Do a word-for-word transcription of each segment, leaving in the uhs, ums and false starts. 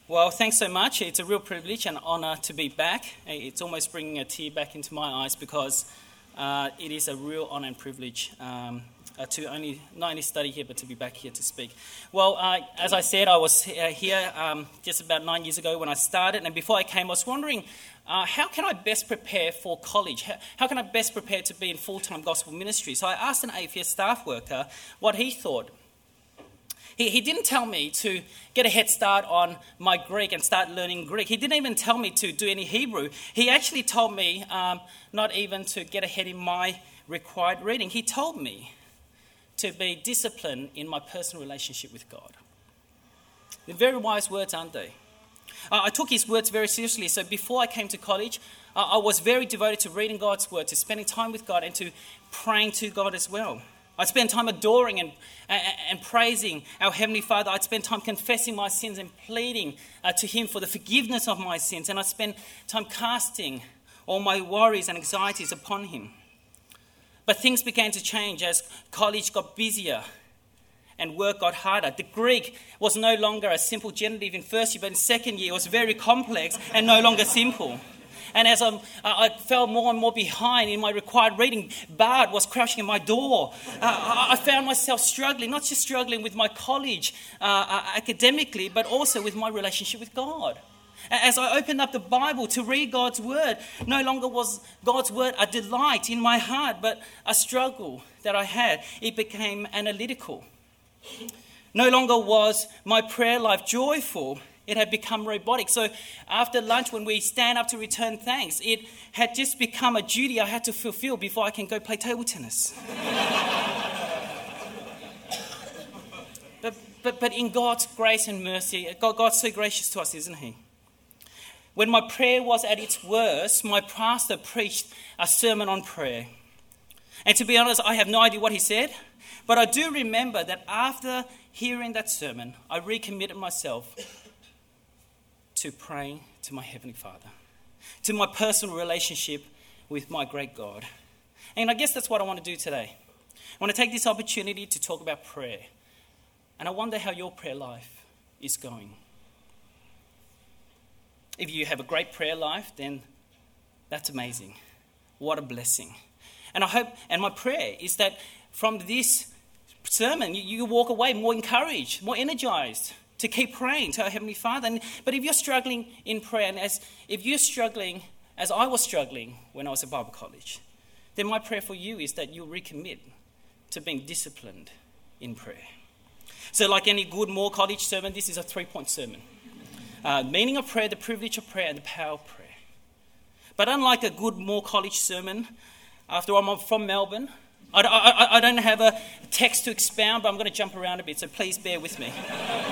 Well, thanks so much. It's a real privilege and honour to be back. It's almost bringing a tear back into my eyes because uh, it is a real honour and privilege um, uh, to only not only study here but to be back here to speak. Well, uh, as I said, I was here um, just about nine years ago when I started, and before I came, I was wondering uh, how can I best prepare for college? How, how can I best prepare to be in full-time gospel ministry? So I asked an A F S staff worker what he thought. He, he didn't tell me to get a head start on my Greek and start learning Greek. He didn't even tell me to do any Hebrew. He actually told me um, not even to get ahead in my required reading. He told me to be disciplined in my personal relationship with God. They're very wise words, aren't they? Uh, I took his words very seriously. So before I came to college, uh, I was very devoted to reading God's word, to spending time with God and to praying to God as well. I'd spend time adoring and, and, and praising our Heavenly Father. I'd spend time confessing my sins and pleading uh, to Him for the forgiveness of my sins. And I'd spend time casting all my worries and anxieties upon Him. But things began to change as college got busier and work got harder. The Greek was no longer a simple genitive in first year, but in second year it was very complex and no longer simple. And as I'm, I fell more and more behind in my required reading, Bard was crouching at my door. Uh, I found myself struggling, not just struggling with my college uh, uh, academically, but also with my relationship with God. As I opened up the Bible to read God's word, no longer was God's word a delight in my heart, but a struggle that I had. It became analytical. No longer was my prayer life joyful. It had become robotic. So after lunch, when we stand up to return thanks, it had just become a duty I had to fulfill before I can go play table tennis. but, but, but in God's grace and mercy, God, God's so gracious to us, isn't He? When my prayer was at its worst, my pastor preached a sermon on prayer. And to be honest, I have no idea what he said, but I do remember that after hearing that sermon, I recommitted myself to praying to my Heavenly Father, to my personal relationship with my great God. And I guess that's what I want to do today. I want to take this opportunity to talk about prayer. And I wonder how your prayer life is going. If you have a great prayer life, then that's amazing. What a blessing. And I hope, and my prayer is that from this sermon, you, you walk away more encouraged, more energized, to keep praying to our Heavenly Father. And, but if you're struggling in prayer, and as if you're struggling as I was struggling when I was at Bible college, then my prayer for you is that you'll recommit to being disciplined in prayer. So like any good Moore College sermon, this is a three-point sermon. Uh, meaning of prayer, the privilege of prayer, and the power of prayer. But unlike a good Moore College sermon, after all, I'm from Melbourne, I, I, I don't have a text to expound, but I'm going to jump around a bit, so please bear with me.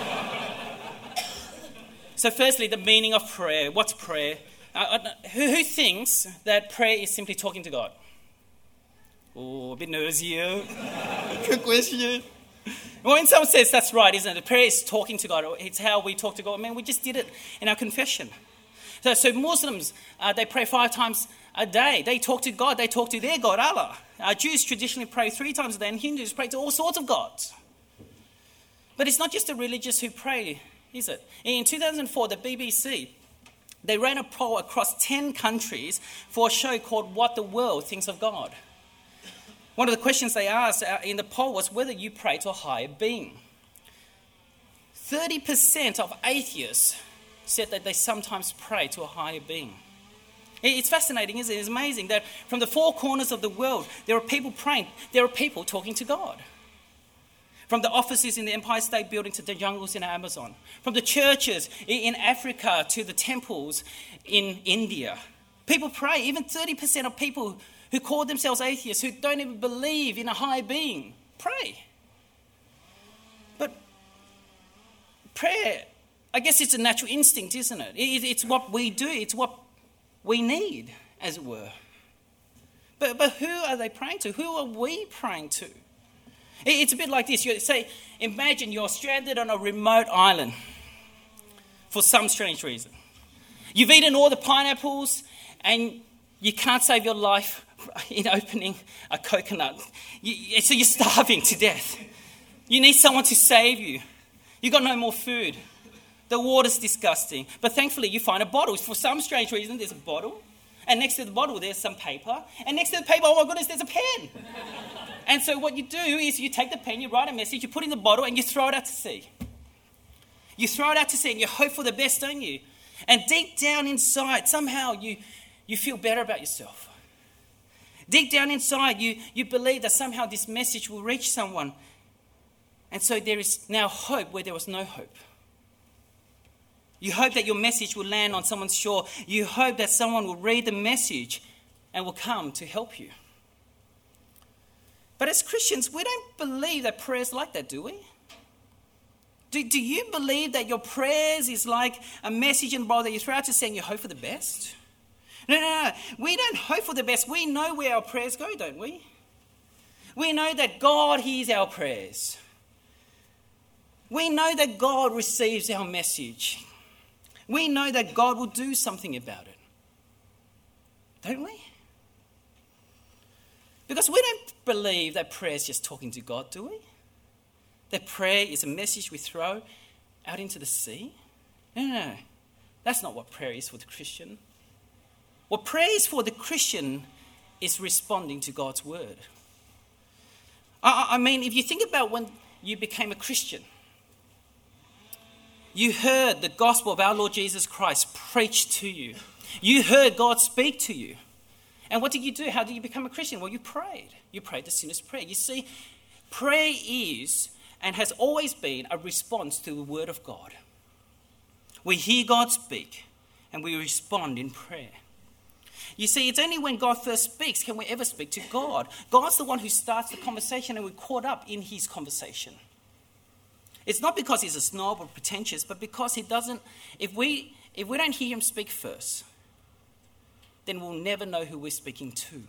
So firstly, the meaning of prayer. What's prayer? Uh, who, who thinks that prayer is simply talking to God? Oh, a bit nervous here. Good question. Well, in some sense, that's right, isn't it? Prayer is talking to God. It's how we talk to God. Man, we just did it in our confession. So, so Muslims, uh, they pray five times a day. They talk to God. They talk to their God, Allah. Uh, Jews traditionally pray three times a day, and Hindus pray to all sorts of gods. But it's not just the religious who pray, is it? In two thousand four, the B B C, they ran a poll across ten countries for a show called What the World Thinks of God. One of the questions they asked in the poll was whether you pray to a higher being. thirty percent of atheists said that they sometimes pray to a higher being. It's fascinating, isn't it? It's amazing that from the four corners of the world, there are people praying. There are people talking to God. From the offices in the Empire State Building to the jungles in Amazon. From the churches in Africa to the temples in India. People pray. Even thirty percent of people who call themselves atheists, who don't even believe in a higher being, pray. But prayer, I guess it's a natural instinct, isn't it? It's what we do. It's what we need, as it were. But, but who are they praying to? Who are we praying to? It's a bit like this. You say, imagine you're stranded on a remote island for some strange reason. You've eaten all the pineapples and you can't save your life in opening a coconut. You, so you're starving to death. You need someone to save you. You've got no more food. The water's disgusting. But thankfully, you find a bottle. For some strange reason, there's a bottle. And next to the bottle, there's some paper. And next to the paper, oh my goodness, there's a pen. And so what you do is you take the pen, you write a message, you put it in the bottle, and you throw it out to sea. You throw it out to sea and you hope for the best, don't you? And deep down inside, somehow you, you feel better about yourself. Deep down inside, you, you believe that somehow this message will reach someone. And so there is now hope where there was no hope. You hope that your message will land on someone's shore. You hope that someone will read the message and will come to help you. But as Christians, we don't believe that prayer is like that, do we? Do, do you believe that your prayers is like a message in the Bible that you throw out to say and you hope for the best? No, no, no. We don't hope for the best. We know where our prayers go, don't we? We know that God hears our prayers. We know that God receives our message. We know that God will do something about it. Don't we? Because we don't believe that prayer is just talking to God, do we? That prayer is a message we throw out into the sea? No, no, no. That's not what prayer is for the Christian. What prayer is for the Christian is responding to God's word. I, I mean, if you think about when you became a Christian, you heard the gospel of our Lord Jesus Christ preached to you. You heard God speak to you. And what did you do? How did you become a Christian? Well, you prayed. You prayed the sinner's prayer. You see, prayer is and has always been a response to the word of God. We hear God speak and we respond in prayer. You see, it's only when God first speaks can we ever speak to God. God's the one who starts the conversation and we're caught up in his conversation. It's not because he's a snob or pretentious, but because he doesn't, if we if we don't hear him speak first, then we'll never know who we're speaking to.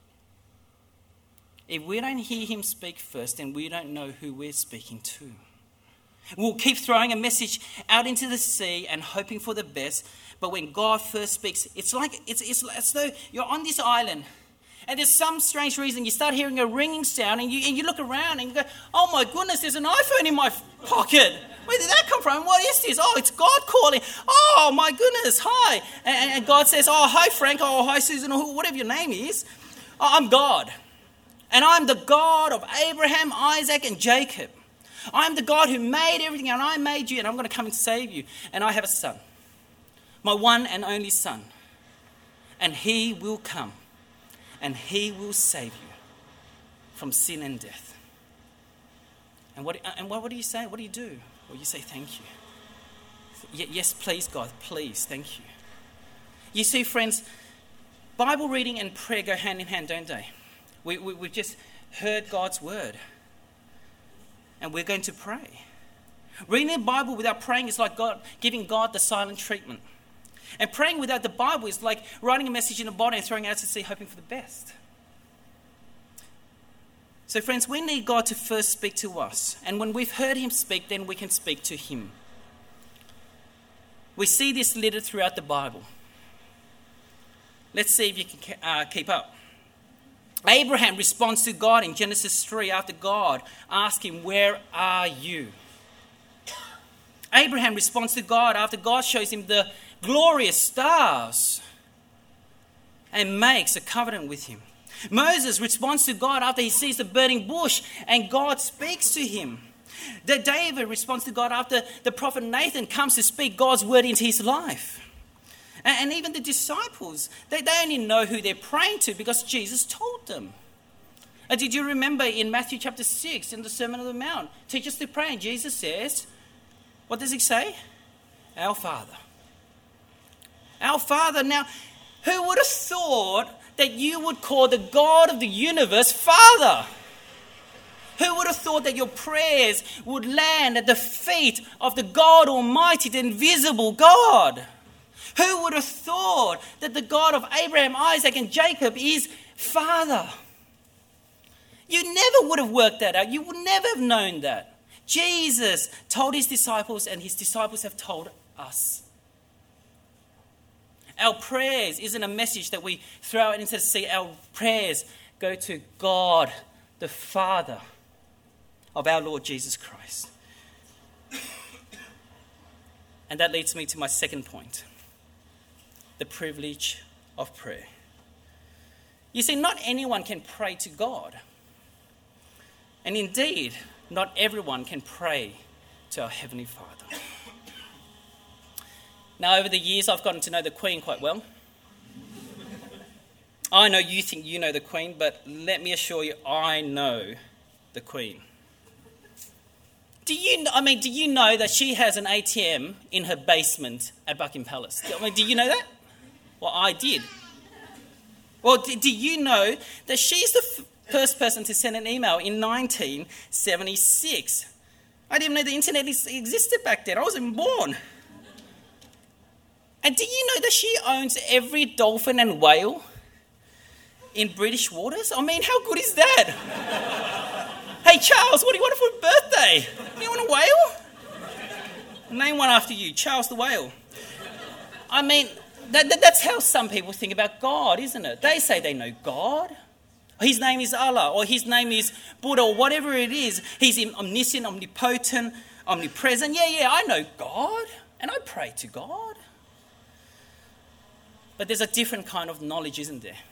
If we don't hear him speak first, then we don't know who we're speaking to. We'll keep throwing a message out into the sea and hoping for the best, but when God first speaks, it's like it's, it's as though you're on this island and there's some strange reason you start hearing a ringing sound and you, and you look around and you go, oh my goodness, there's an iPhone in my pocket. Where did that come from? What is this? Oh, it's God calling. Oh my goodness, hi. And, and God says, oh, hi Frank, oh, hi Susan, or whatever your name is. Oh, I'm God. And I'm the God of Abraham, Isaac, and Jacob. I'm the God who made everything, and I made you, and I'm going to come and save you. And I have a son, my one and only son. And he will come, and he will save you from sin and death. And what, and what, what do you say? What do you do? Well, you say, thank you. Yes, please, God, please, thank you. You see, friends, Bible reading and prayer go hand in hand, don't they? We, we, we've just heard God's word. And we're going to pray. Reading the Bible without praying is like God giving God the silent treatment. And praying without the Bible is like writing a message in a bottle and throwing it out to sea, hoping for the best. So friends, we need God to first speak to us. And when we've heard him speak, then we can speak to him. We see this littered throughout the Bible. Let's see if you can uh, keep up. Abraham responds to God in Genesis three after God asks him, where are you? Abraham responds to God after God shows him the glorious stars and makes a covenant with him. Moses responds to God after he sees the burning bush and God speaks to him. That David responds to God after the prophet Nathan comes to speak God's word into his life. And even the disciples, they, they only know who they're praying to because Jesus told them. And did you remember in Matthew chapter six, in the Sermon on the Mount, teach us to pray, and Jesus says, what does he say? Our Father. Our Father. Now, who would have thought that you would call the God of the universe Father? Who would have thought that your prayers would land at the feet of the God Almighty, the invisible God? Who would have thought that the God of Abraham, Isaac, and Jacob is Father? You never would have worked that out. You would never have known that. Jesus told his disciples, and his disciples have told us. Our prayers isn't a message that we throw out into the sea. Our prayers go to God, the Father of our Lord Jesus Christ. And that leads me to my second point, the privilege of prayer. You see, not anyone can pray to God. And indeed, not everyone can pray to our Heavenly Father. Now, over the years, I've gotten to know the Queen quite well. I know you think you know the Queen, but let me assure you, I know the Queen. Do you? I mean, do you know that she has an A T M in her basement at Buckingham Palace? I mean, do you know that? Well, I did. Well, do, do you know that she's the f- first person to send an email in nineteen seventy-six? I didn't even know the internet is, existed back then. I wasn't even born. And do you know that she owns every dolphin and whale in British waters? I mean, how good is that? Hey, Charles, what do you want for a birthday? You want a whale? Name one after you, Charles the whale. I mean, that, that, that's how some people think about God, isn't it? They say they know God. His name is Allah, or his name is Buddha, or whatever it is. He's omniscient, omnipotent, omnipresent. Yeah, yeah, I know God, and I pray to God. But there's a different kind of knowledge, isn't there?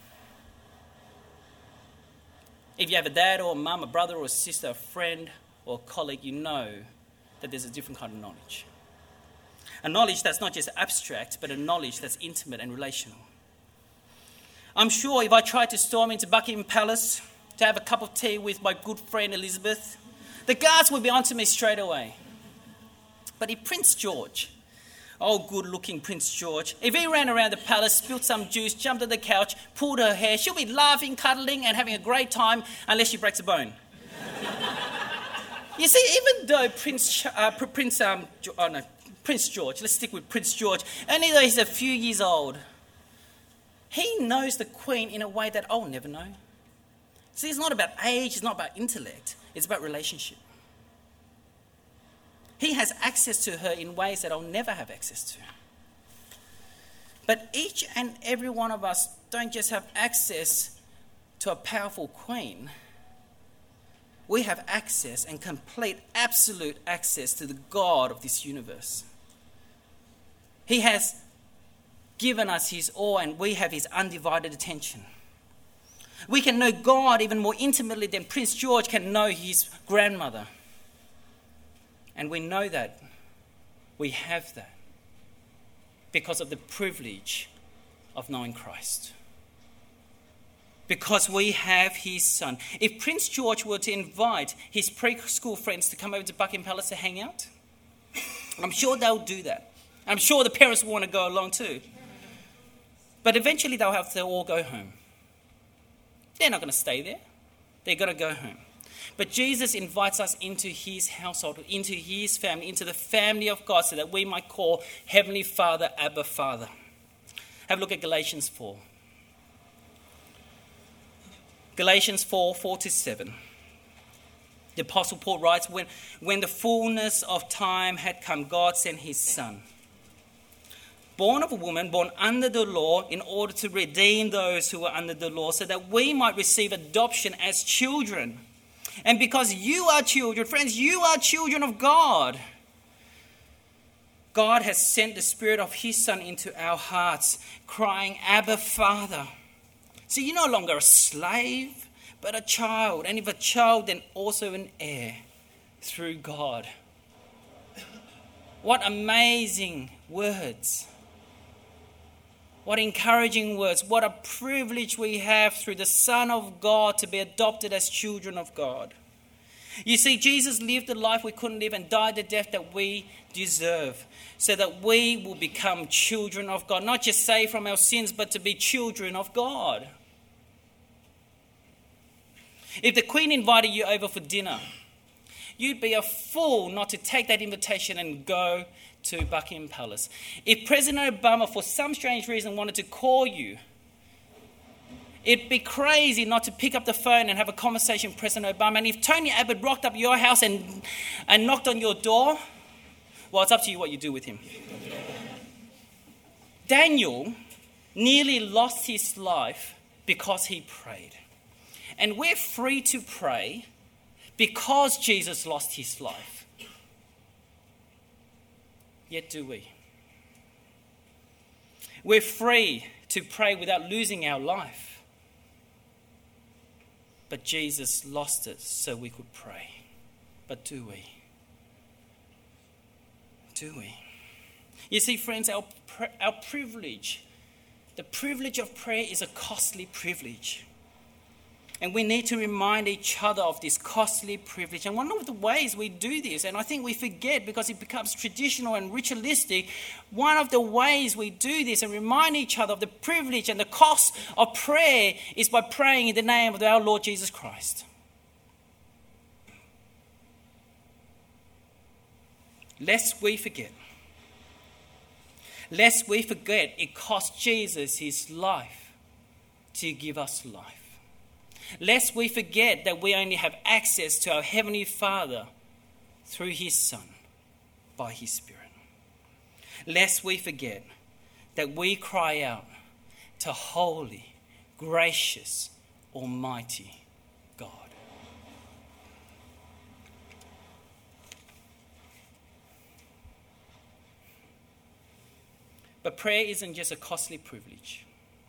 If you have a dad or a mum, a brother or a sister, a friend or a colleague, you know that there's a different kind of knowledge. A knowledge that's not just abstract, but a knowledge that's intimate and relational. I'm sure if I tried to storm into Buckingham Palace to have a cup of tea with my good friend Elizabeth, the guards would be onto me straight away. But if Prince George, oh good-looking Prince George, if he ran around the palace, spilled some juice, jumped on the couch, pulled her hair, she'll be laughing, cuddling and having a great time unless she breaks a bone. You see, even though Prince uh, Prince um, oh no, Prince George, let's stick with Prince George, only though he's a few years old, he knows the Queen in a way that I'll never know. See, it's not about age, it's not about intellect, it's about relationship. He has access to her in ways that I'll never have access to. But each and every one of us don't just have access to a powerful Queen. We have access and complete, absolute access to the God of this universe. He has given us his all and we have his undivided attention. We can know God even more intimately than Prince George can know his grandmother. And we know that, we have that, because of the privilege of knowing Christ. Because we have his son. If Prince George were to invite his preschool friends to come over to Buckingham Palace to hang out, I'm sure they'll do that. I'm sure the parents will want to go along too. But eventually they'll have to all go home. They're not going to stay there. They're going to go home. But Jesus invites us into his household, into his family, into the family of God, so that we might call Heavenly Father, Abba Father. Have a look at Galatians four. Galatians four, four to seven. The Apostle Paul writes, when, when the fullness of time had come, God sent his Son, born of a woman, born under the law, in order to redeem those who were under the law, so that we might receive adoption as children. And because you are children, friends, you are children of God. God has sent the Spirit of his Son into our hearts, crying, Abba, Father. So you're no longer a slave, but a child. And if a child, then also an heir through God. What amazing words. What encouraging words. What a privilege we have through the Son of God to be adopted as children of God. You see, Jesus lived the life we couldn't live and died the death that we deserve, so that we will become children of God. Not just saved from our sins, but to be children of God. If the Queen invited you over for dinner, you'd be a fool not to take that invitation and go to Buckingham Palace. If President Obama, for some strange reason, wanted to call you, it'd be crazy not to pick up the phone and have a conversation with President Obama. And if Tony Abbott rocked up your house and, and knocked on your door, well, it's up to you what you do with him. Daniel nearly lost his life because he prayed. And we're free to pray because Jesus lost his life. Yet do we. We're free to pray without losing our life. But Jesus lost it so we could pray. But do we? Do we? You see, friends, our, our privilege, the privilege of prayer is a costly privilege. And we need to remind each other of this costly privilege. And one of the ways we do this, and I think we forget because it becomes traditional and ritualistic, one of the ways we do this and remind each other of the privilege and the cost of prayer is by praying in the name of our Lord Jesus Christ. Lest we forget. Lest we forget it cost Jesus his life to give us life. Lest we forget that we only have access to our Heavenly Father through his Son by his Spirit. Lest we forget that we cry out to holy, gracious, almighty God. But prayer isn't just a costly privilege.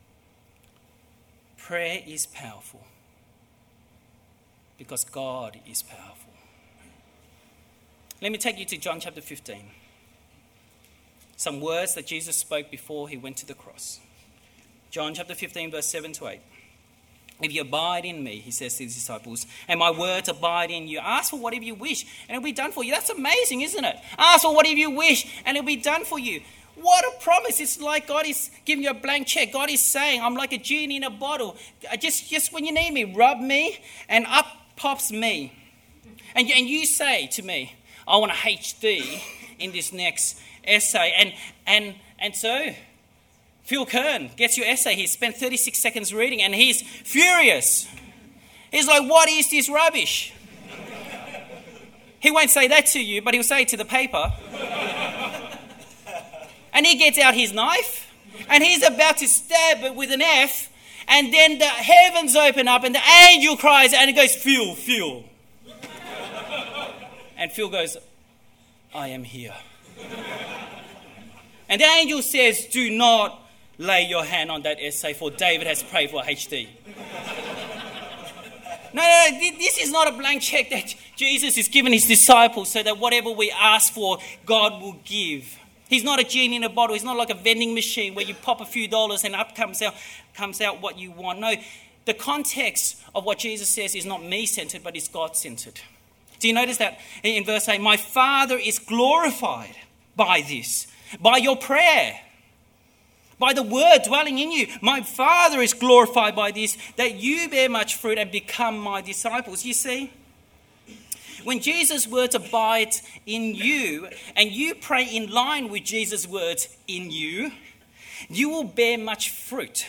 Prayer is powerful. Because God is powerful. Let me take you to John chapter fifteen. Some words that Jesus spoke before he went to the cross. John chapter fifteen, verse seven to eight. If you abide in me, he says to his disciples, and my words abide in you, ask for whatever you wish, and it'll be done for you. That's amazing, isn't it? Ask for whatever you wish, and it'll be done for you. What a promise. It's like God is giving you a blank check. God is saying, I'm like a genie in a bottle. Just, just when you need me, rub me, and up pops me. And you, and you say to me, I want a H D in this next essay. And and and so Phil Kern gets your essay. He spent thirty-six seconds reading and he's furious. He's like, what is this rubbish? He won't say that to you, but he'll say it to the paper. And he gets out his knife and he's about to stab it with an F. And then the heavens open up and the angel cries and it goes, Phil, Phil. And Phil goes, I am here. And the angel says, do not lay your hand on that essay for David has prayed for H D. No, no, no, this is not a blank check that Jesus is giving his disciples so that whatever we ask for, God will give. He's not a genie in a bottle. He's not like a vending machine where you pop a few dollars and up comes out, comes out what you want. No, the context of what Jesus says is not me-centered, but it's God-centered. Do you notice that in verse eight? My Father is glorified by this, by your prayer, by the word dwelling in you. My Father is glorified by this, that you bear much fruit and become my disciples. You see? When Jesus' words abide in you and you pray in line with Jesus' words in you, you will bear much fruit.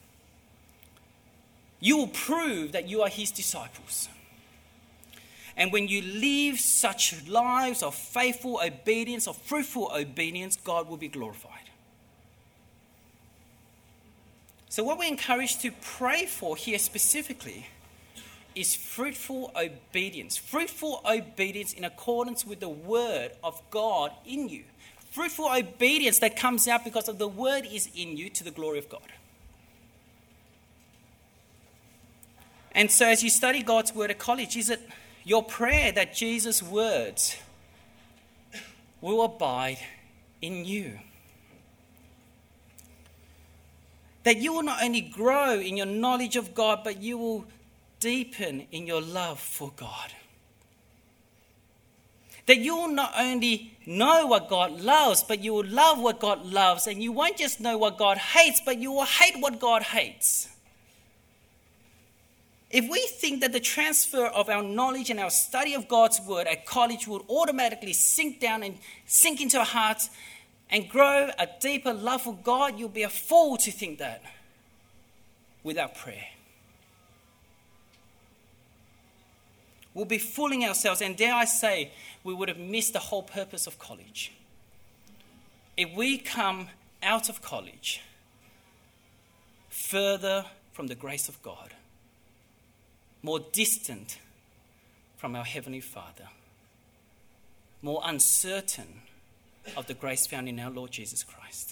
You will prove that you are his disciples. And when you live such lives of faithful obedience, of fruitful obedience, God will be glorified. So what we're encouraged to pray for here specifically is fruitful obedience. Fruitful obedience in accordance with the word of God in you. Fruitful obedience that comes out because of the word is in you to the glory of God. And so as you study God's word at college, is it your prayer that Jesus' words will abide in you? That you will not only grow in your knowledge of God, but you will deepen in your love for God. That you will not only know what God loves, but you will love what God loves. And you won't just know what God hates, but you will hate what God hates. If we think that the transfer of our knowledge and our study of God's word at college would automatically sink down and sink into our hearts and grow a deeper love for God, you'll be a fool to think that without prayer. We'll be fooling ourselves, and dare I say, we would have missed the whole purpose of college. If we come out of college further from the grace of God, more distant from our Heavenly Father, more uncertain of the grace found in our Lord Jesus Christ.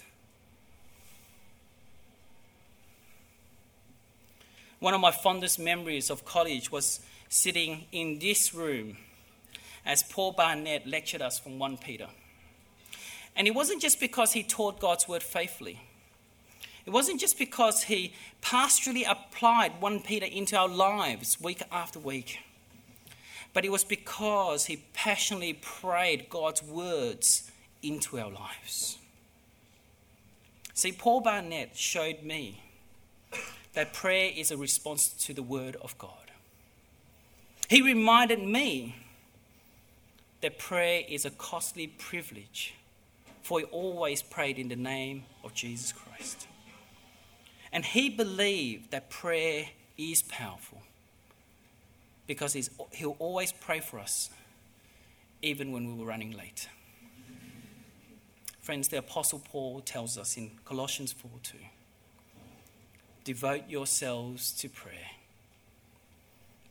One of my fondest memories of college was sitting in this room as Paul Barnett lectured us from First Peter. And it wasn't just because he taught God's word faithfully. It wasn't just because he pastorally applied First Peter into our lives week after week. But it was because he passionately prayed God's words into our lives. See, Paul Barnett showed me that prayer is a response to the word of God. He reminded me that prayer is a costly privilege, for he always prayed in the name of Jesus Christ. And he believed that prayer is powerful because he's, he'll always pray for us, even when we were running late. Friends, the Apostle Paul tells us in Colossians four two, devote yourselves to prayer,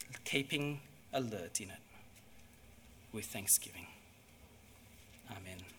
keeping alert in it with thanksgiving. Amen.